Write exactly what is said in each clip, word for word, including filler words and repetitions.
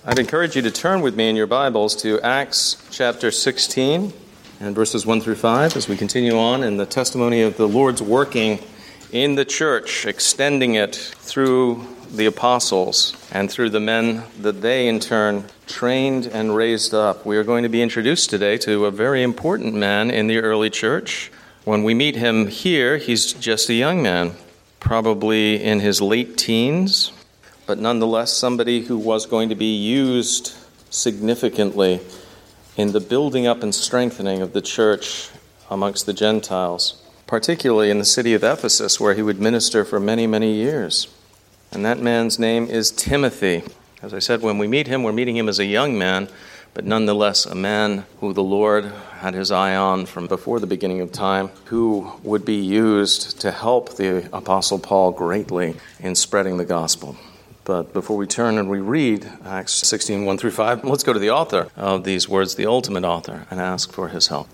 I'd encourage you to turn with me in your Bibles to Acts chapter sixteen and verses one through five as we continue on in the testimony of the Lord's working in the church, extending it through the apostles and through the men that they in turn trained and raised up. We are going to be introduced today to a very important man in the early church. When we meet him here, he's just a young man, probably in his late teens, but nonetheless somebody who was going to be used significantly in the building up and strengthening of the church amongst the Gentiles, particularly in the city of Ephesus, where he would minister for many, many years. And that man's name is Timothy. As I said, when we meet him, we're meeting him as a young man, but nonetheless a man who the Lord had his eye on from before the beginning of time, who would be used to help the Apostle Paul greatly in spreading the gospel. But before we turn and we read Acts sixteen, one through five, let's go to the author of these words, the ultimate author, and ask for his help.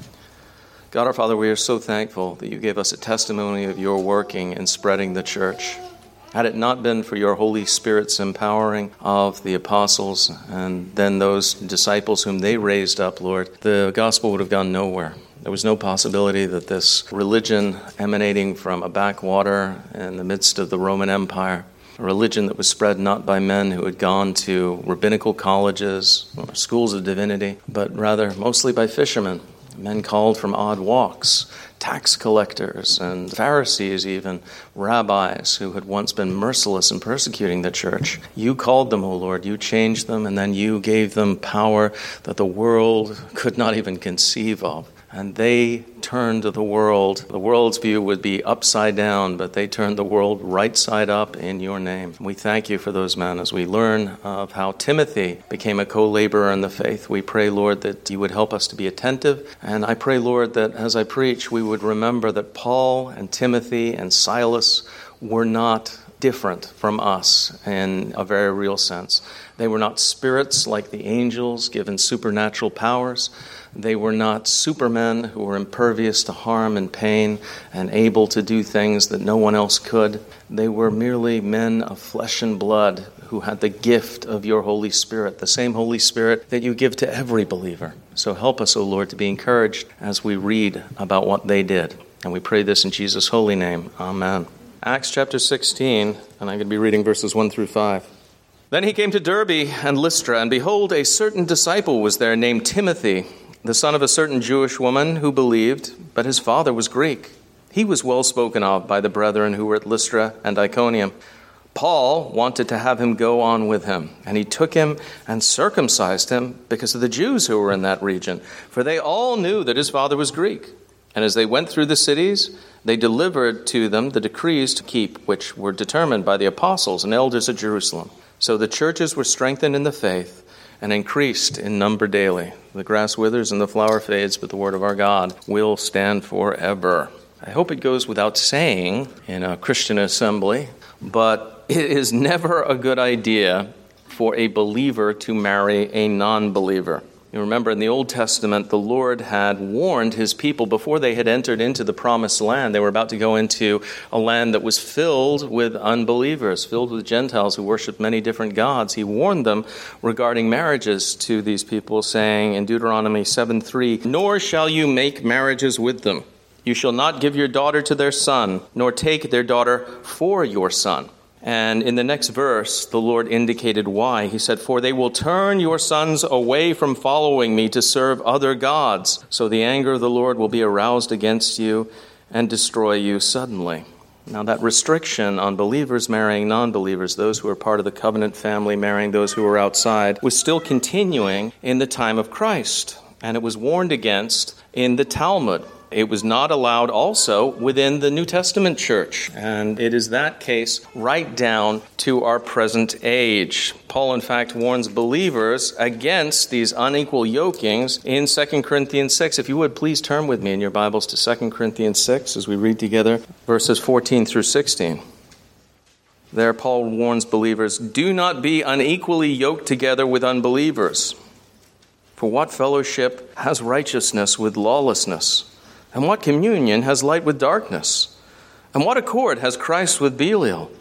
God our Father, we are so thankful that you gave us a testimony of your working in spreading the church. Had it not been for your Holy Spirit's empowering of the apostles and then those disciples whom they raised up, Lord, the gospel would have gone nowhere. There was no possibility that this religion emanating from a backwater in the midst of the Roman Empire, a religion that was spread not by men who had gone to rabbinical colleges or schools of divinity, but rather mostly by fishermen, men called from odd walks, tax collectors and Pharisees even, rabbis who had once been merciless in persecuting the church. You called them, O Lord, you changed them, and then you gave them power that the world could not even conceive of. And they turned the world. The world's view would be upside down, but they turned the world right side up in your name. We thank you for those men as we learn of how Timothy became a co-laborer in the faith. We pray, Lord, that you would help us to be attentive. And I pray, Lord, that as I preach, we would remember that Paul and Timothy and Silas were not different from us in a very real sense. They were not spirits like the angels given supernatural powers. They were not supermen who were impervious to harm and pain and able to do things that no one else could. They were merely men of flesh and blood who had the gift of your Holy Spirit, the same Holy Spirit that you give to every believer. So help us, O Lord, to be encouraged as we read about what they did. And we pray this in Jesus' holy name. Amen. Acts chapter sixteen, and I'm going to be reading verses one through five. Then he came to Derbe and Lystra, and behold, a certain disciple was there named Timothy, the son of a certain Jewish woman who believed, but his father was Greek. He was well spoken of by the brethren who were at Lystra and Iconium. Paul wanted to have him go on with him, and he took him and circumcised him because of the Jews who were in that region, for they all knew that his father was Greek. And as they went through the cities, they delivered to them the decrees to keep, which were determined by the apostles and elders at Jerusalem. So the churches were strengthened in the faith and increased in number daily. The grass withers and the flower fades, but the word of our God will stand forever. I hope it goes without saying in a Christian assembly, but it is never a good idea for a believer to marry a non-believer. You remember in the Old Testament, the Lord had warned his people before they had entered into the promised land. They were about to go into a land that was filled with unbelievers, filled with Gentiles who worshiped many different gods. He warned them regarding marriages to these people, saying in Deuteronomy seven three, "Nor shall you make marriages with them. You shall not give your daughter to their son, nor take their daughter for your son." And in the next verse, the Lord indicated why. He said, "For they will turn your sons away from following me to serve other gods. So the anger of the Lord will be aroused against you and destroy you suddenly." Now that restriction on believers marrying non-believers, those who are part of the covenant family marrying those who are outside, was still continuing in the time of Christ. And it was warned against in the Talmud. It was not allowed also within the New Testament church. And it is that case right down to our present age. Paul, in fact, warns believers against these unequal yokings in Second Corinthians six. If you would, please turn with me in your Bibles to Second Corinthians six as we read together verses fourteen through sixteen. There, Paul warns believers, "Do not be unequally yoked together with unbelievers. For what fellowship has righteousness with lawlessness? And what communion has light with darkness? And what accord has Christ with Belial?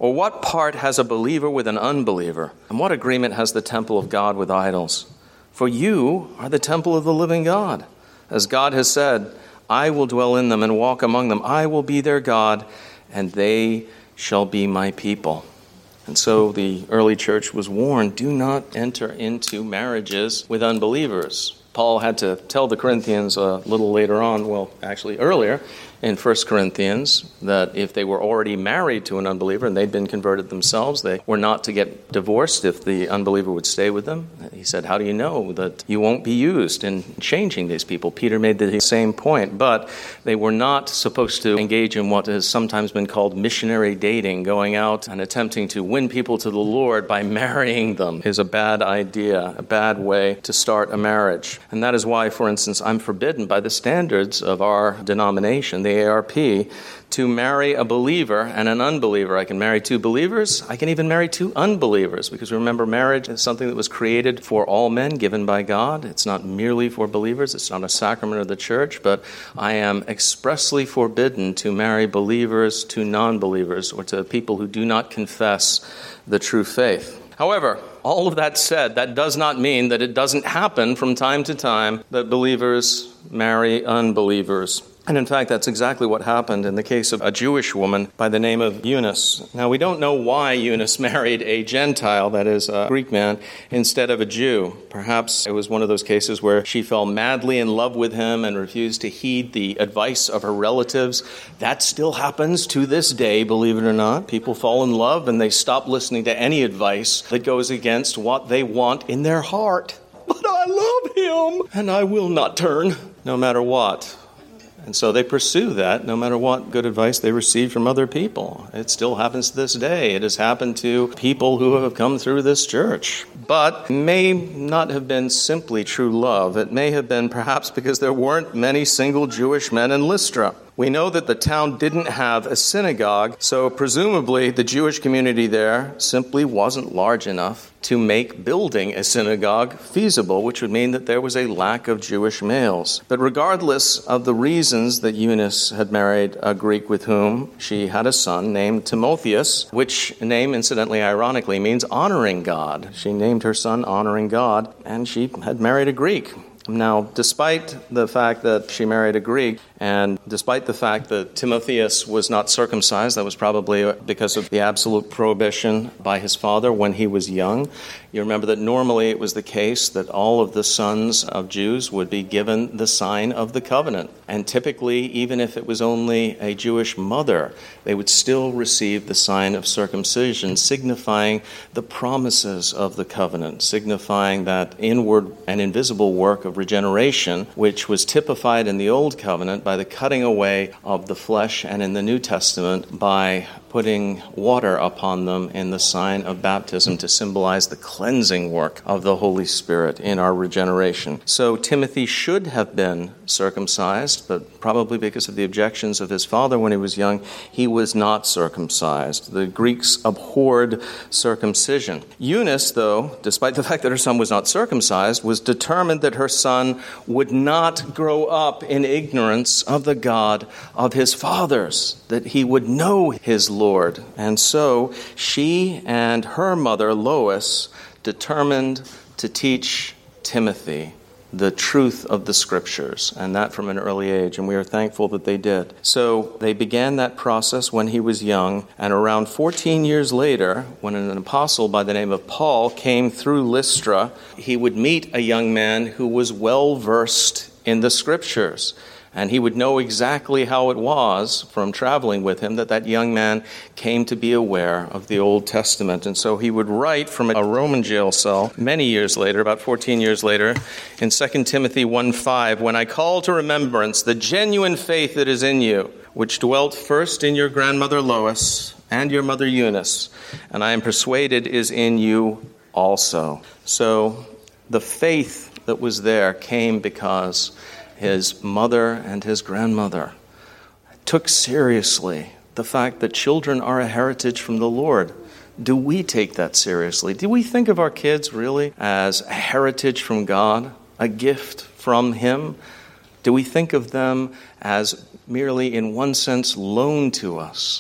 Or what part has a believer with an unbeliever? And what agreement has the temple of God with idols? For you are the temple of the living God. As God has said, I will dwell in them and walk among them. I will be their God, and they shall be my people. And so the early church was warned, do not enter into marriages with unbelievers. Paul had to tell the Corinthians a little later on, well, actually earlier, in First Corinthians, that if they were already married to an unbeliever and they'd been converted themselves, they were not to get divorced if the unbeliever would stay with them. He said, how do you know that you won't be used in changing these people? Peter made the same point, but they were not supposed to engage in what has sometimes been called missionary dating. Going out and attempting to win people to the Lord by marrying them is a bad idea, a bad way to start a marriage. And that is why, for instance, I'm forbidden by the standards of our denomination, the A R P, to marry a believer and an unbeliever. I can marry two believers. I can even marry two unbelievers, because remember, marriage is something that was created for all men, given by God. It's not merely for believers. It's not a sacrament of the church, but I am expressly forbidden to marry believers to non-believers or to people who do not confess the true faith. However, all of that said, that does not mean that it doesn't happen from time to time that believers marry unbelievers. And in fact, that's exactly what happened in the case of a Jewish woman by the name of Eunice. Now, we don't know why Eunice married a Gentile, that is, a Greek man, instead of a Jew. Perhaps it was one of those cases where she fell madly in love with him and refused to heed the advice of her relatives. That still happens to this day, believe it or not. People fall in love and they stop listening to any advice that goes against what they want in their heart. But I love him, and I will not turn, no matter what. And so they pursue that no matter what good advice they receive from other people. It still happens to this day. It has happened to people who have come through this church. But it may not have been simply true love. It may have been perhaps because there weren't many single Jewish men in Lystra. We know that the town didn't have a synagogue, so presumably the Jewish community there simply wasn't large enough to make building a synagogue feasible, which would mean that there was a lack of Jewish males. But regardless of the reasons that Eunice had married a Greek with whom she had a son named Timotheus, which name, incidentally, ironically, means honoring God. She named her son honoring God, and she had married a Greek. Now, despite the fact that she married a Greek, and despite the fact that Timotheus was not circumcised, that was probably because of the absolute prohibition by his father when he was young. You remember that normally it was the case that all of the sons of Jews would be given the sign of the covenant. And typically, even if it was only a Jewish mother, they would still receive the sign of circumcision, signifying the promises of the covenant, signifying that inward and invisible work of regeneration, which was typified in the Old Covenant by the cutting away of the flesh, and in the New Testament by putting water upon them in the sign of baptism to symbolize the cleansing work of the Holy Spirit in our regeneration. So Timothy should have been circumcised, but probably because of the objections of his father when he was young, he was not circumcised. The Greeks abhorred circumcision. Eunice, though, despite the fact that her son was not circumcised, was determined that her son would not grow up in ignorance of the God of his fathers, that he would know his Lord. And so she and her mother, Lois, determined to teach Timothy the truth of the Scriptures, and that from an early age, and we are thankful that they did. So they began that process when he was young, and around fourteen years later, when an apostle by the name of Paul came through Lystra, he would meet a young man who was well-versed in the Scriptures. And he would know exactly how it was from traveling with him that that young man came to be aware of the Old Testament. And so he would write from a Roman jail cell many years later, about fourteen years later, in Second Timothy one five, when I call to remembrance the genuine faith that is in you, which dwelt first in your grandmother Lois and your mother Eunice, and I am persuaded is in you also. So the faith that was there came because his mother and his grandmother took seriously the fact that children are a heritage from the Lord. Do we take that seriously? Do we think of our kids really as a heritage from God, a gift from Him? Do we think of them as merely, in one sense, loaned to us?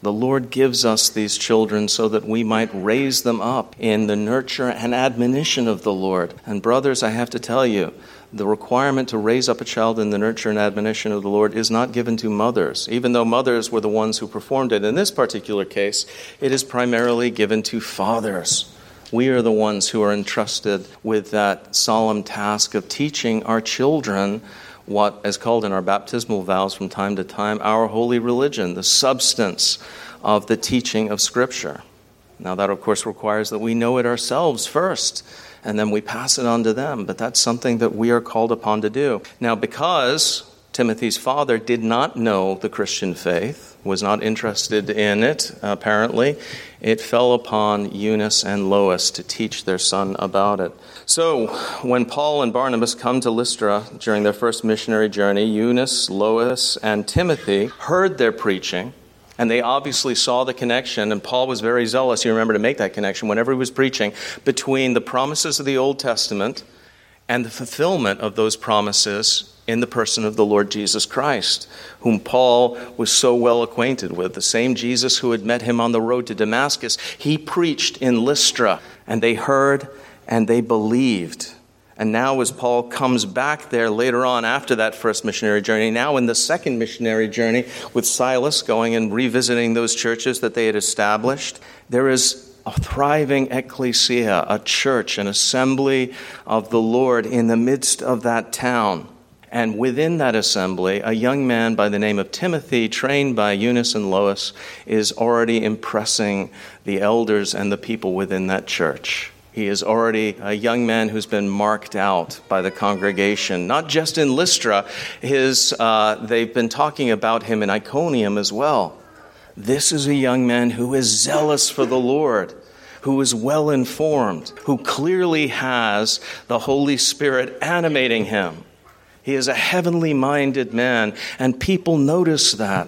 The Lord gives us these children so that we might raise them up in the nurture and admonition of the Lord. And brothers, I have to tell you, the requirement to raise up a child in the nurture and admonition of the Lord is not given to mothers. Even though mothers were the ones who performed it in this particular case, it is primarily given to fathers. We are the ones who are entrusted with that solemn task of teaching our children what is called in our baptismal vows from time to time our holy religion, the substance of the teaching of Scripture. Now that, of course, requires that we know it ourselves first, and then we pass it on to them. But that's something that we are called upon to do. Now, because Timothy's father did not know the Christian faith, was not interested in it, apparently, it fell upon Eunice and Lois to teach their son about it. So, when Paul and Barnabas come to Lystra during their first missionary journey, Eunice, Lois, and Timothy heard their preaching, and they obviously saw the connection, and Paul was very zealous, you remember, to make that connection whenever he was preaching, between the promises of the Old Testament and the fulfillment of those promises in the person of the Lord Jesus Christ, whom Paul was so well acquainted with. The same Jesus who had met him on the road to Damascus, he preached in Lystra, and they heard and they believed. And now as Paul comes back there later on after that first missionary journey, now in the second missionary journey with Silas going and revisiting those churches that they had established, there is a thriving ecclesia, a church, an assembly of the Lord in the midst of that town. And within that assembly, a young man by the name of Timothy, trained by Eunice and Lois, is already impressing the elders and the people within that church. He is already a young man who's been marked out by the congregation, not just in Lystra. His, uh, they've been talking about him in Iconium as well. This is a young man who is zealous for the Lord, who is well informed, who clearly has the Holy Spirit animating him. He is a heavenly minded man, and people notice that.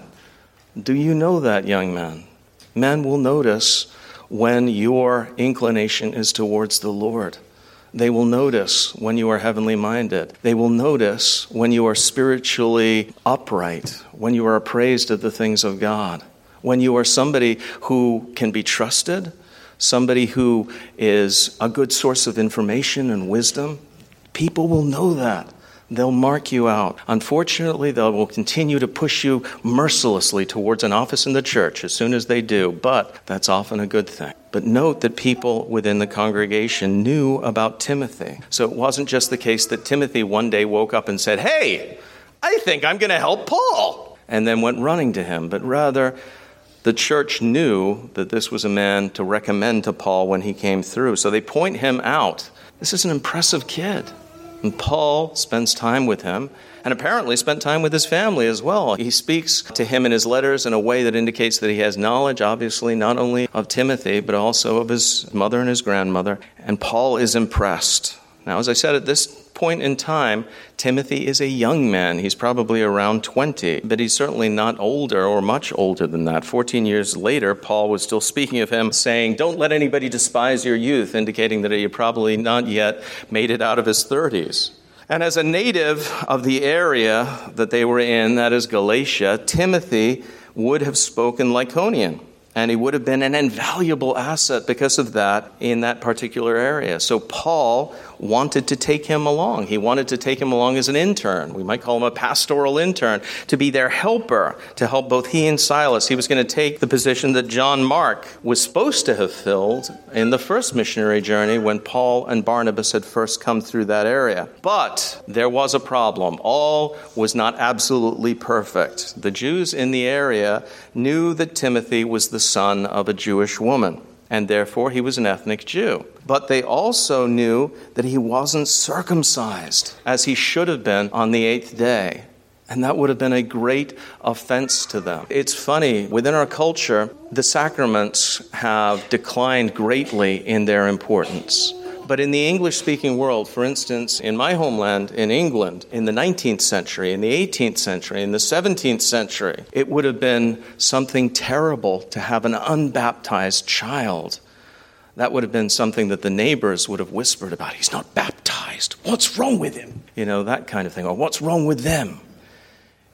Do you know that, young man? Men will notice when your inclination is towards the Lord. They will notice when you are heavenly minded. They will notice when you are spiritually upright, when you are appraised of the things of God, when you are somebody who can be trusted, somebody who is a good source of information and wisdom. People will know that. They'll mark you out. Unfortunately, they will continue to push you mercilessly towards an office in the church as soon as they do, but that's often a good thing. But note that people within the congregation knew about Timothy. So it wasn't just the case that Timothy one day woke up and said, "Hey, I think I'm going to help Paul," and then went running to him, but rather the church knew that this was a man to recommend to Paul when he came through. So they point him out. This is an impressive kid. And Paul spends time with him, and apparently spent time with his family as well. He speaks to him in his letters in a way that indicates that he has knowledge, obviously, not only of Timothy, but also of his mother and his grandmother. And Paul is impressed. Now, as I said, at this point in time, Timothy is a young man. He's probably around twenty, but he's certainly not older or much older than that. Fourteen years later, Paul was still speaking of him, saying, "Don't let anybody despise your youth," indicating that he had probably not yet made it out of his thirties. And as a native of the area that they were in, that is Galatia, Timothy would have spoken Lycaonian. And he would have been an invaluable asset because of that in that particular area. So Paul wanted to take him along. He wanted to take him along as an intern. We might call him a pastoral intern, to be their helper, to help both he and Silas. He was going to take the position that John Mark was supposed to have filled in the first missionary journey when Paul and Barnabas had first come through that area. But there was a problem. All was not absolutely perfect. The Jews in the area knew that Timothy was the son of a Jewish woman, and therefore he was an ethnic Jew. But they also knew that he wasn't circumcised, as he should have been on the eighth day. And that would have been a great offense to them. It's funny, within our culture, the sacraments have declined greatly in their importance. But in the English-speaking world, for instance, in my homeland in England, in the nineteenth century, in the eighteenth century, in the seventeenth century, it would have been something terrible to have an unbaptized child. That would have been something that the neighbors would have whispered about. "He's not baptized. What's wrong with him?" You know, that kind of thing. Or, "What's wrong with them?"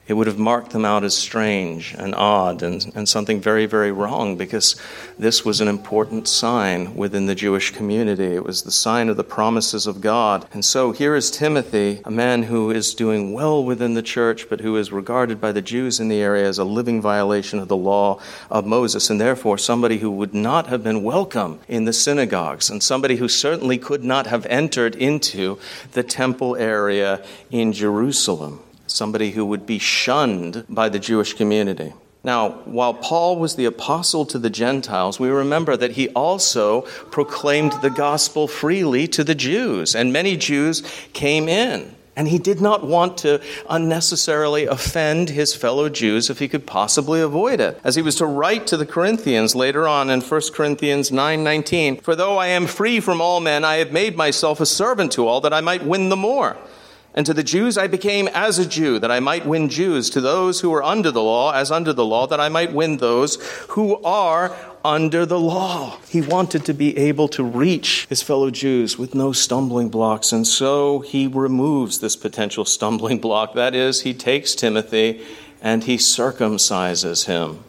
It would have marked them out as strange and odd and, and something very, very wrong, because this was an important sign within the Jewish community. It was the sign of the promises of God. And so here is Timothy, a man who is doing well within the church, but who is regarded by the Jews in the area as a living violation of the law of Moses, and therefore somebody who would not have been welcome in the synagogues, and somebody who certainly could not have entered into the temple area in Jerusalem. Somebody who would be shunned by the Jewish community. Now, while Paul was the apostle to the Gentiles, we remember that he also proclaimed the gospel freely to the Jews, and many Jews came in. And he did not want to unnecessarily offend his fellow Jews if he could possibly avoid it. As he was to write to the Corinthians later on in First Corinthians nine nineteen, "For though I am free from all men, I have made myself a servant to all, that I might win the more. And to the Jews I became as a Jew, that I might win Jews. To those who are under the law, as under the law, that I might win those who are under the law." He wanted to be able to reach his fellow Jews with no stumbling blocks, and so he removes this potential stumbling block. That is, he takes Timothy and he circumcises him.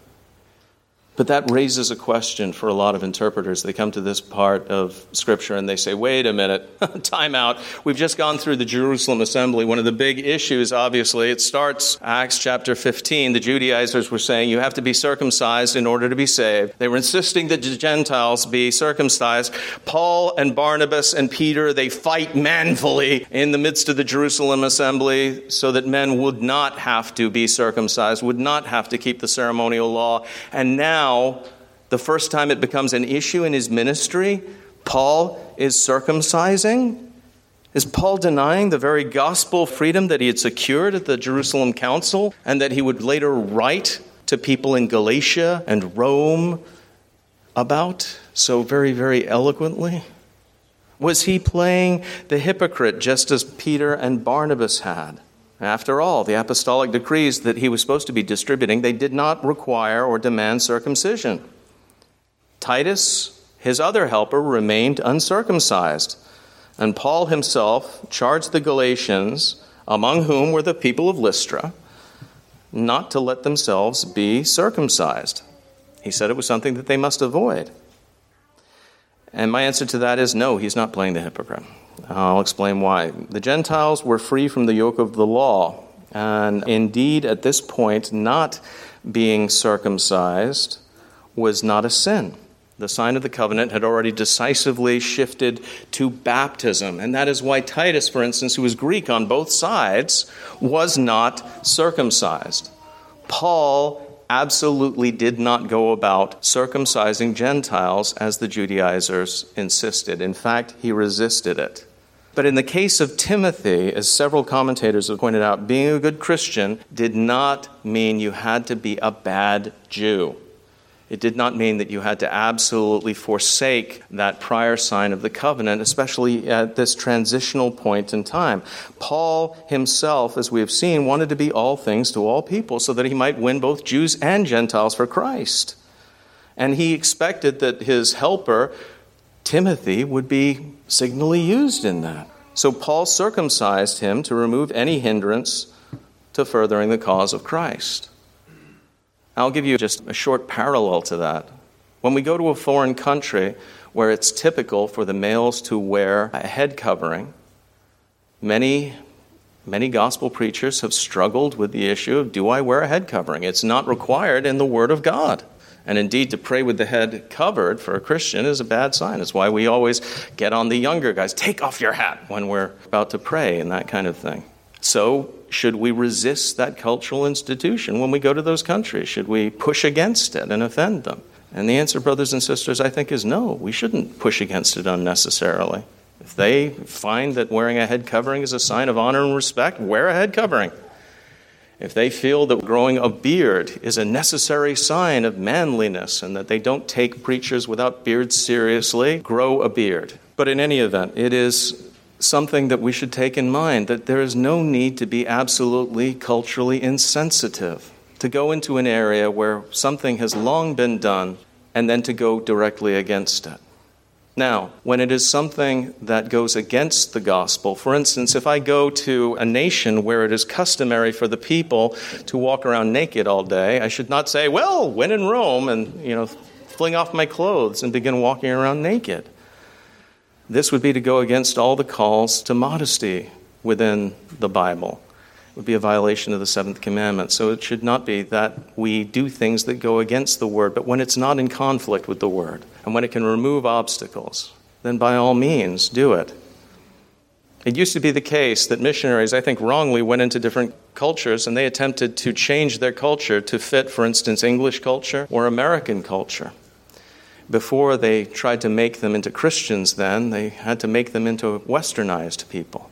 But that raises a question for a lot of interpreters. They come to this part of Scripture and they say, wait a minute, time out. We've just gone through the Jerusalem assembly. One of the big issues, obviously, it starts Acts chapter fifteen. The Judaizers were saying you have to be circumcised in order to be saved. They were insisting that the Gentiles be circumcised. Paul and Barnabas and Peter, they fight manfully in the midst of the Jerusalem assembly so that men would not have to be circumcised, would not have to keep the ceremonial law. And now, Now, the first time it becomes an issue in his ministry, Paul is circumcising? Is Paul denying the very gospel freedom that he had secured at the Jerusalem Council and that he would later write to people in Galatia and Rome about so very, very eloquently? Was he playing the hypocrite just as Peter and Barnabas had? After all, the apostolic decrees that he was supposed to be distributing, they did not require or demand circumcision. Titus, his other helper, remained uncircumcised. And Paul himself charged the Galatians, among whom were the people of Lystra, not to let themselves be circumcised. He said it was something that they must avoid. And my answer to that is no, he's not playing the hypocrite. I'll explain why. The Gentiles were free from the yoke of the law, and indeed, at this point, not being circumcised was not a sin. The sign of the covenant had already decisively shifted to baptism, and that is why Titus, for instance, who was Greek on both sides, was not circumcised. Paul absolutely did not go about circumcising Gentiles as the Judaizers insisted. In fact, he resisted it. But in the case of Timothy, as several commentators have pointed out, being a good Christian did not mean you had to be a bad Jew. It did not mean that you had to absolutely forsake that prior sign of the covenant, especially at this transitional point in time. Paul himself, as we have seen, wanted to be all things to all people so that he might win both Jews and Gentiles for Christ. And he expected that his helper, Timothy, would be signally used in that. So Paul circumcised him to remove any hindrance to furthering the cause of Christ. I'll give you just a short parallel to that. When we go to a foreign country where it's typical for the males to wear a head covering, many, many gospel preachers have struggled with the issue of, do I wear a head covering? It's not required in the Word of God. And indeed, to pray with the head covered for a Christian is a bad sign. It's why we always get on the younger guys, take off your hat when we're about to pray and that kind of thing. So, should we resist that cultural institution when we go to those countries? Should we push against it and offend them? And the answer, brothers and sisters, I think is no. We shouldn't push against it unnecessarily. If they find that wearing a head covering is a sign of honor and respect, wear a head covering. If they feel that growing a beard is a necessary sign of manliness and that they don't take preachers without beards seriously, grow a beard. But in any event, it is something that we should take in mind, that there is no need to be absolutely culturally insensitive, to go into an area where something has long been done and then to go directly against it. Now, when it is something that goes against the gospel, for instance, if I go to a nation where it is customary for the people to walk around naked all day, I should not say, well, when in Rome, and, you know, fling off my clothes and begin walking around naked. This would be to go against all the calls to modesty within the Bible. It would be a violation of the seventh commandment. So it should not be that we do things that go against the word, but when it's not in conflict with the word, and when it can remove obstacles, then by all means, do it. It used to be the case that missionaries, I think wrongly, went into different cultures and they attempted to change their culture to fit, for instance, English culture or American culture. Before they tried to make them into Christians then, they had to make them into westernized people.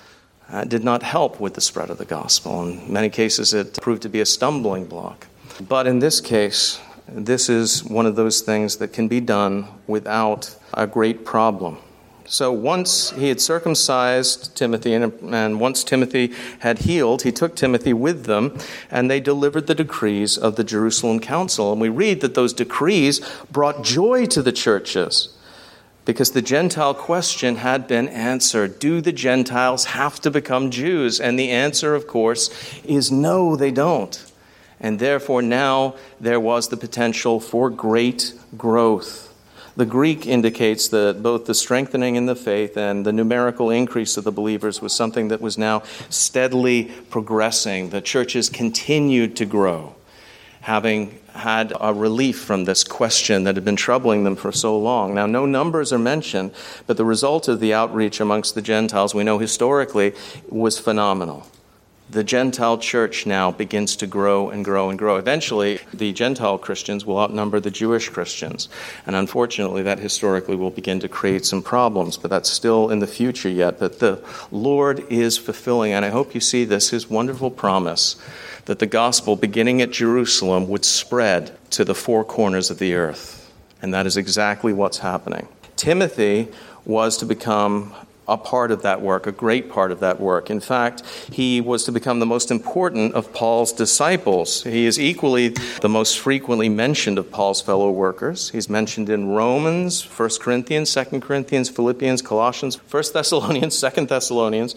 Uh, did not help with the spread of the gospel. In many cases, it proved to be a stumbling block. But in this case, this is one of those things that can be done without a great problem. So once he had circumcised Timothy, and, and once Timothy had healed, he took Timothy with them, and they delivered the decrees of the Jerusalem Council. And we read that those decrees brought joy to the churches, because the Gentile question had been answered. Do the Gentiles have to become Jews? And the answer, of course, is no, they don't. And therefore now there was the potential for great growth. The Greek indicates that both the strengthening in the faith and the numerical increase of the believers was something that was now steadily progressing. The churches continued to grow, having had a relief from this question that had been troubling them for so long. Now, no numbers are mentioned, but the result of the outreach amongst the Gentiles, we know historically, was phenomenal. The Gentile church now begins to grow and grow and grow. Eventually, the Gentile Christians will outnumber the Jewish Christians. And unfortunately, that historically will begin to create some problems, but that's still in the future yet. But the Lord is fulfilling, and I hope you see this, his wonderful promise that the gospel, beginning at Jerusalem, would spread to the four corners of the earth. And that is exactly what's happening. Timothy was to become a part of that work, a great part of that work. In fact, he was to become the most important of Paul's disciples. He is equally the most frequently mentioned of Paul's fellow workers. He's mentioned in Romans, First Corinthians, Second Corinthians, Philippians, Colossians, First Thessalonians, Second Thessalonians,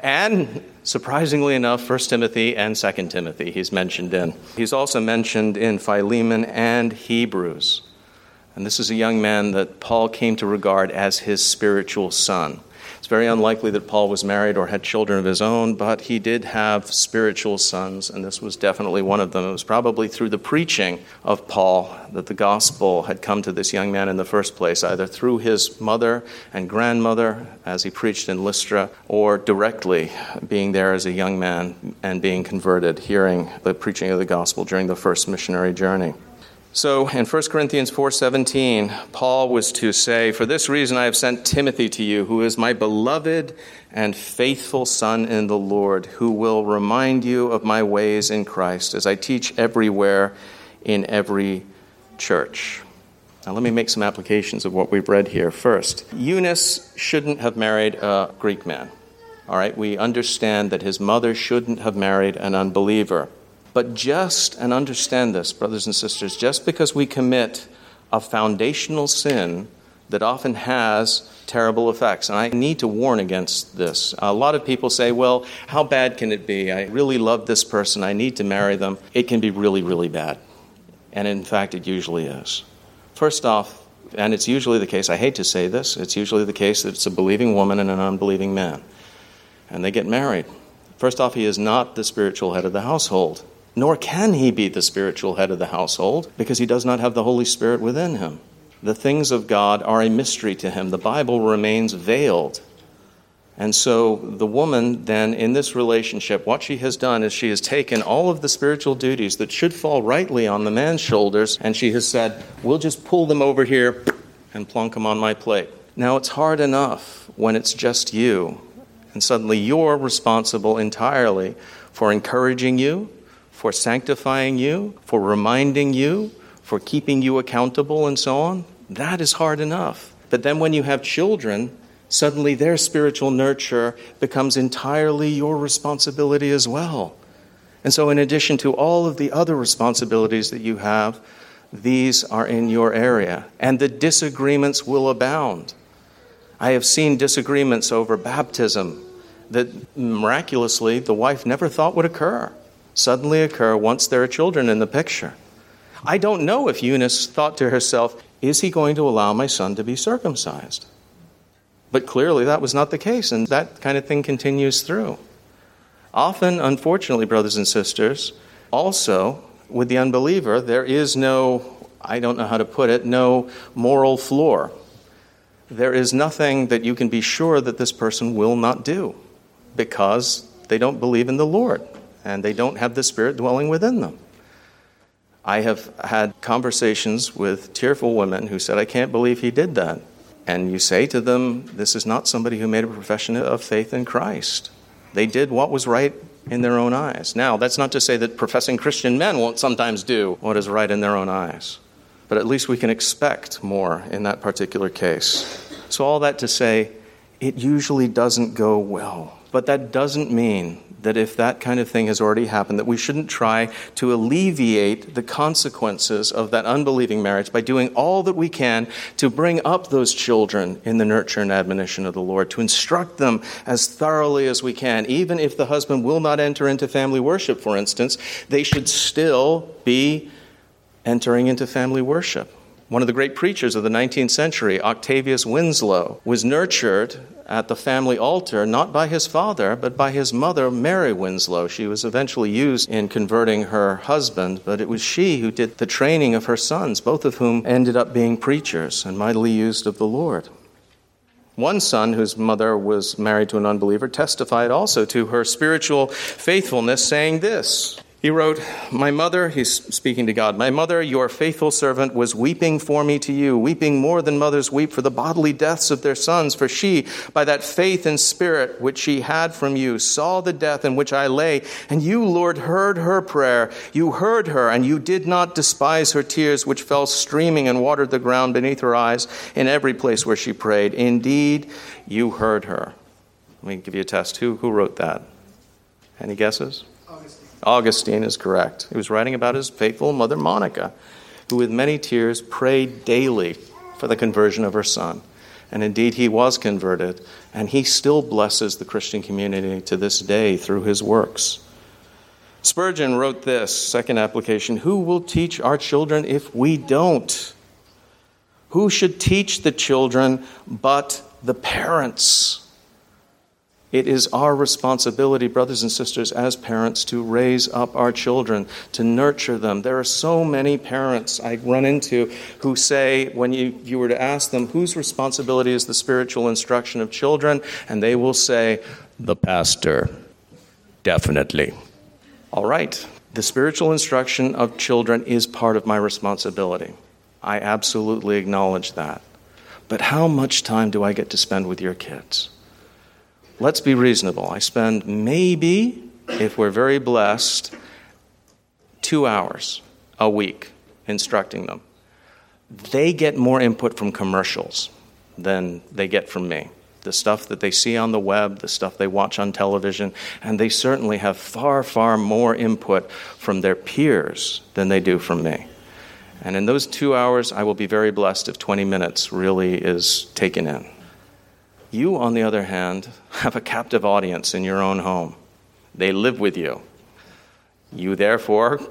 and surprisingly enough, First Timothy and Second Timothy he's mentioned in. He's also mentioned in Philemon and Hebrews. And this is a young man that Paul came to regard as his spiritual son. It's very unlikely that Paul was married or had children of his own, but he did have spiritual sons, and this was definitely one of them. It was probably through the preaching of Paul that the gospel had come to this young man in the first place, either through his mother and grandmother as he preached in Lystra, or directly being there as a young man and being converted, hearing the preaching of the gospel during the first missionary journey. So in First Corinthians four seventeen, Paul was to say, "For this reason I have sent Timothy to you, who is my beloved and faithful son in the Lord, who will remind you of my ways in Christ, as I teach everywhere in every church." Now let me make some applications of what we've read here. First, Eunice shouldn't have married a Greek man. All right, we understand that his mother shouldn't have married an unbeliever. But just, and understand this, brothers and sisters, just because we commit a foundational sin that often has terrible effects, and I need to warn against this. A lot of people say, well, how bad can it be? I really love this person. I need to marry them. It can be really, really bad. And in fact, it usually is. First off, and it's usually the case, I hate to say this, it's usually the case that it's a believing woman and an unbelieving man. And they get married. First off, he is not the spiritual head of the household. Nor can he be the spiritual head of the household, because he does not have the Holy Spirit within him. The things of God are a mystery to him. The Bible remains veiled. And so the woman then in this relationship, what she has done is she has taken all of the spiritual duties that should fall rightly on the man's shoulders, and she has said, we'll just pull them over here and plunk them on my plate. Now it's hard enough when it's just you, and suddenly you're responsible entirely for encouraging you, for sanctifying you, for reminding you, for keeping you accountable, and so on. That is hard enough. But then when you have children, suddenly their spiritual nurture becomes entirely your responsibility as well. And so in addition to all of the other responsibilities that you have, these are in your area, and the disagreements will abound. I have seen disagreements over baptism that miraculously the wife never thought would occur, suddenly occur once there are children in the picture. I don't know if Eunice thought to herself, is he going to allow my son to be circumcised? But clearly that was not the case, and that kind of thing continues through. Often, unfortunately, brothers and sisters, also with the unbeliever, there is no, I don't know how to put it, no moral floor. There is nothing that you can be sure that this person will not do because they don't believe in the Lord and they don't have the Spirit dwelling within them. I have had conversations with tearful women who said, I can't believe he did that. And you say to them, this is not somebody who made a profession of faith in Christ. They did what was right in their own eyes. Now, that's not to say that professing Christian men won't sometimes do what is right in their own eyes. But at least we can expect more in that particular case. So all that to say, it usually doesn't go well. But that doesn't mean that if that kind of thing has already happened, that we shouldn't try to alleviate the consequences of that unbelieving marriage by doing all that we can to bring up those children in the nurture and admonition of the Lord, to instruct them as thoroughly as we can. Even if the husband will not enter into family worship, for instance, they should still be entering into family worship. One of the great preachers of the nineteenth century, Octavius Winslow, was nurtured at the family altar not by his father, but by his mother, Mary Winslow. She was eventually used in converting her husband, but it was she who did the training of her sons, both of whom ended up being preachers and mightily used of the Lord. One son, whose mother was married to an unbeliever, testified also to her spiritual faithfulness, saying this. He wrote, my mother, he's speaking to God, my mother, your faithful servant, was weeping for me to you, weeping more than mothers weep for the bodily deaths of their sons. For she, by that faith and spirit which she had from you, saw the death in which I lay. And you, Lord, heard her prayer. You heard her, and you did not despise her tears, which fell streaming and watered the ground beneath her eyes in every place where she prayed. Indeed, you heard her. Let me give you a test. Who, who wrote that? Any guesses? Augustine is correct. He was writing about his faithful mother Monica, who with many tears prayed daily for the conversion of her son. And indeed he was converted, and he still blesses the Christian community to this day through his works. Spurgeon wrote this, second application, who will teach our children if we don't? Who should teach the children but the parents? It is our responsibility, brothers and sisters, as parents, to raise up our children, to nurture them. There are so many parents I run into who say, when you, you were to ask them, whose responsibility is the spiritual instruction of children? And they will say, the pastor, definitely. All right, the spiritual instruction of children is part of my responsibility. I absolutely acknowledge that. But how much time do I get to spend with your kids? Let's be reasonable. I spend maybe, if we're very blessed, two hours a week instructing them. They get more input from commercials than they get from me. The stuff that they see on the web, the stuff they watch on television, and they certainly have far, far more input from their peers than they do from me. And in those two hours, I will be very blessed if twenty minutes really is taken in. You, on the other hand, have a captive audience in your own home. They live with you. You, therefore,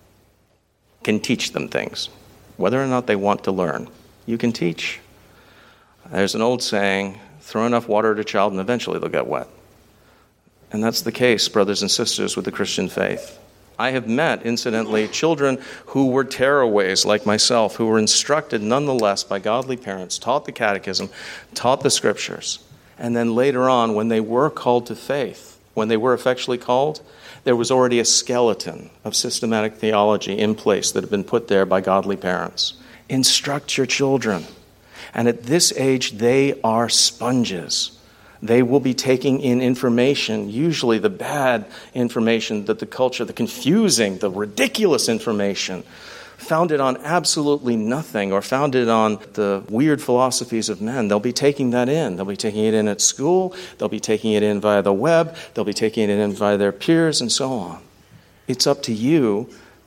can teach them things. Whether or not they want to learn, you can teach. There's an old saying, throw enough water at a child and eventually they'll get wet. And that's the case, brothers and sisters, with the Christian faith. I have met, incidentally, children who were tearaways like myself, who were instructed nonetheless by godly parents, taught the catechism, taught the scriptures. And then later on, when they were called to faith, when they were effectually called, there was already a skeleton of systematic theology in place that had been put there by godly parents. Instruct your children. And at this age, they are sponges. They will be taking in information, usually the bad information that the culture, the confusing, the ridiculous information, founded on absolutely nothing or founded on the weird philosophies of men. They'll be taking that in. They'll be taking it in at school. They'll be taking it in via the web. They'll be taking it in via their peers and so on. It's up to you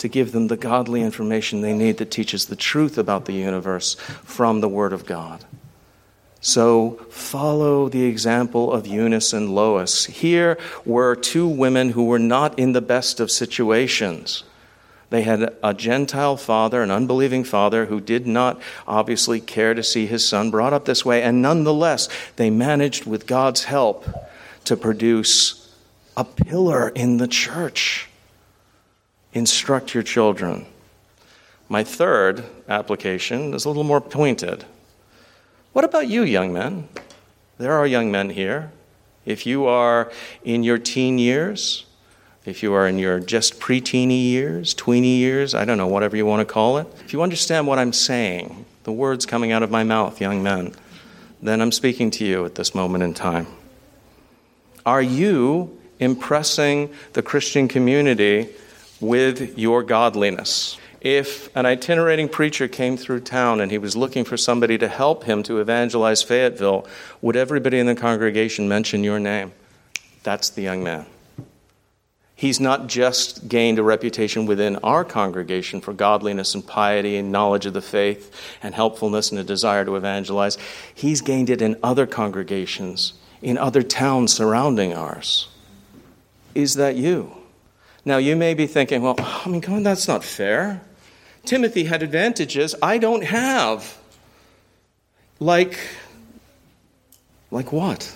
to give them the godly information they need that teaches the truth about the universe from the Word of God. So follow the example of Eunice and Lois. Here were two women who were not in the best of situations. They had a Gentile father, an unbelieving father, who did not obviously care to see his son brought up this way. And nonetheless, they managed, with God's help, to produce a pillar in the church. Instruct your children. My third application is a little more pointed. What about you, young men? There are young men here. If you are in your teen years, if you are in your just pre-teeny years, tweeny years, I don't know, whatever you want to call it. If you understand what I'm saying, the words coming out of my mouth, young men, then I'm speaking to you at this moment in time. Are you impressing the Christian community with your godliness? If an itinerating preacher came through town and he was looking for somebody to help him to evangelize Fayetteville, would everybody in the congregation mention your name? That's the young man. He's not just gained a reputation within our congregation for godliness and piety and knowledge of the faith and helpfulness and a desire to evangelize. He's gained it in other congregations, in other towns surrounding ours. Is that you? Now, you may be thinking, well, I mean, come on, that's not fair. Timothy had advantages I don't have. Like, like what?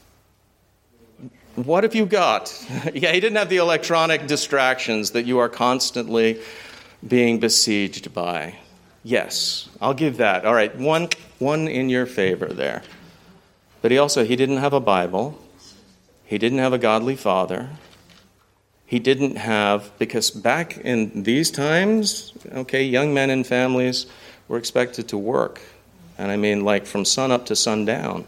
What have you got? Yeah, he didn't have the electronic distractions that you are constantly being besieged by. Yes, I'll give that. All right, one, one in your favor there. But he also, he didn't have a Bible. He didn't have a godly father. He didn't have, because back in these times, okay, young men and families were expected to work. And I mean, like from sun up to sundown.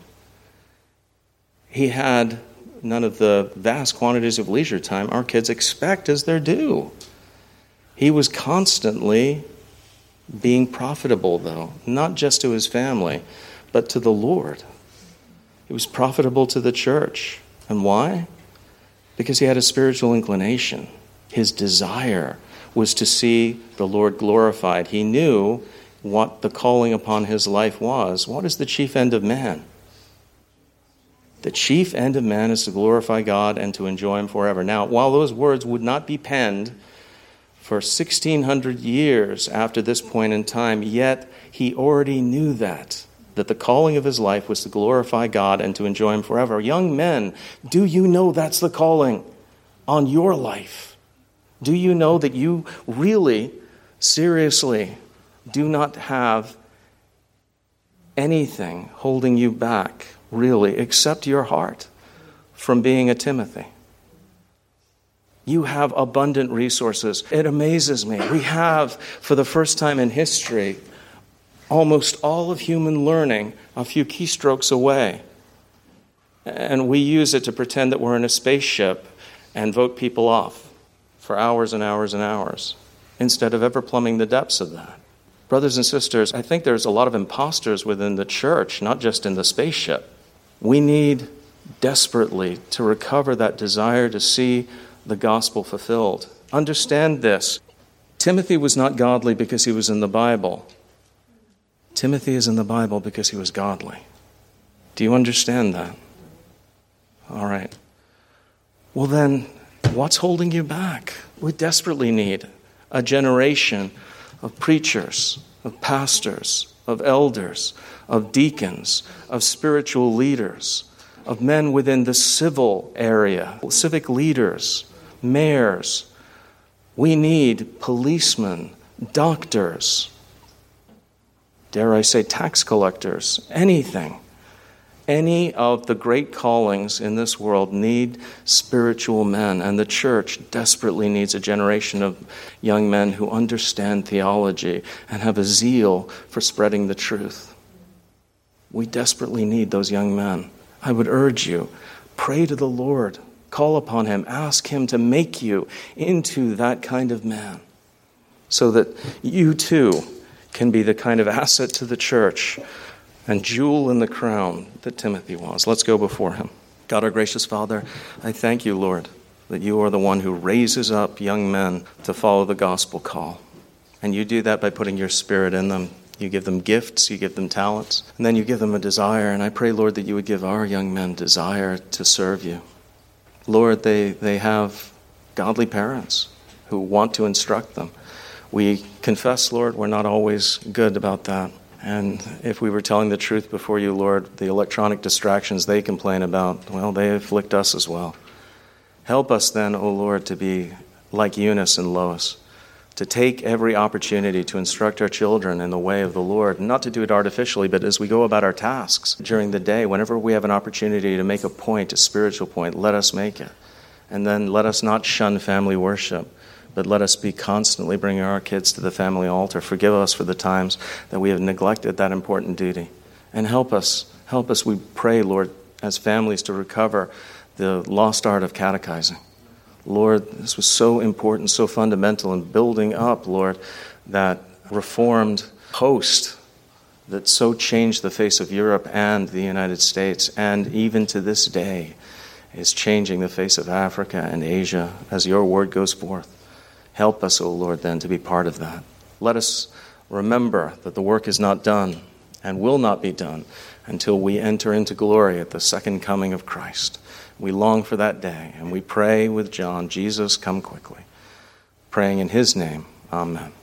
He had none of the vast quantities of leisure time our kids expect as their due. He was constantly being profitable, though, not just to his family, but to the Lord. He was profitable to the church. And why? Because he had a spiritual inclination. His desire was to see the Lord glorified. He knew what the calling upon his life was. What is the chief end of man? The chief end of man is to glorify God and to enjoy him forever. Now, while those words would not be penned for sixteen hundred years after this point in time, yet he already knew that, that the calling of his life was to glorify God and to enjoy him forever. Young men, do you know that's the calling on your life? Do you know that you really, seriously, do not have anything holding you back, really, except your heart from being a Timothy? You have abundant resources. It amazes me. We have, for the first time in history, almost all of human learning a few keystrokes away. And we use it to pretend that we're in a spaceship and vote people off for hours and hours and hours, instead of ever plumbing the depths of that. Brothers and sisters, I think there's a lot of imposters within the church, not just in the spaceship. We need desperately to recover that desire to see the gospel fulfilled. Understand this. Timothy was not godly because he was in the Bible. Timothy is in the Bible because he was godly. Do you understand that? All right. Well then, what's holding you back? We desperately need a generation of preachers, of pastors, of elders, of deacons, of spiritual leaders, of men within the civil area, civic leaders, mayors. We need policemen, doctors, dare I say tax collectors, anything. Any of the great callings in this world need spiritual men, and the church desperately needs a generation of young men who understand theology and have a zeal for spreading the truth. We desperately need those young men. I would urge you, pray to the Lord, call upon him, ask him to make you into that kind of man, so that you too can be the kind of asset to the church and jewel in the crown that Timothy was. Let's go before him. God, our gracious Father, I thank you, Lord, that you are the one who raises up young men to follow the gospel call. And you do that by putting your Spirit in them. You give them gifts, you give them talents, and then you give them a desire. And I pray, Lord, that you would give our young men desire to serve you. Lord, they, they have godly parents who want to instruct them. We confess, Lord, we're not always good about that. And if we were telling the truth before you, Lord, the electronic distractions they complain about, well, they afflict us as well. Help us then, O Lord, to be like Eunice and Lois, to take every opportunity to instruct our children in the way of the Lord, not to do it artificially, but as we go about our tasks during the day, whenever we have an opportunity to make a point, a spiritual point, let us make it. And then let us not shun family worship, but let us be constantly bringing our kids to the family altar. Forgive us for the times that we have neglected that important duty. And help us, help us, we pray, Lord, as families to recover the lost art of catechizing. Lord, this was so important, so fundamental in building up, Lord, that Reformed host that so changed the face of Europe and the United States, and even to this day is changing the face of Africa and Asia as your word goes forth. Help us, O Lord, then to be part of that. Let us remember that the work is not done and will not be done until we enter into glory at the second coming of Christ. We long for that day, and we pray with John, Jesus, come quickly. Praying in his name, amen.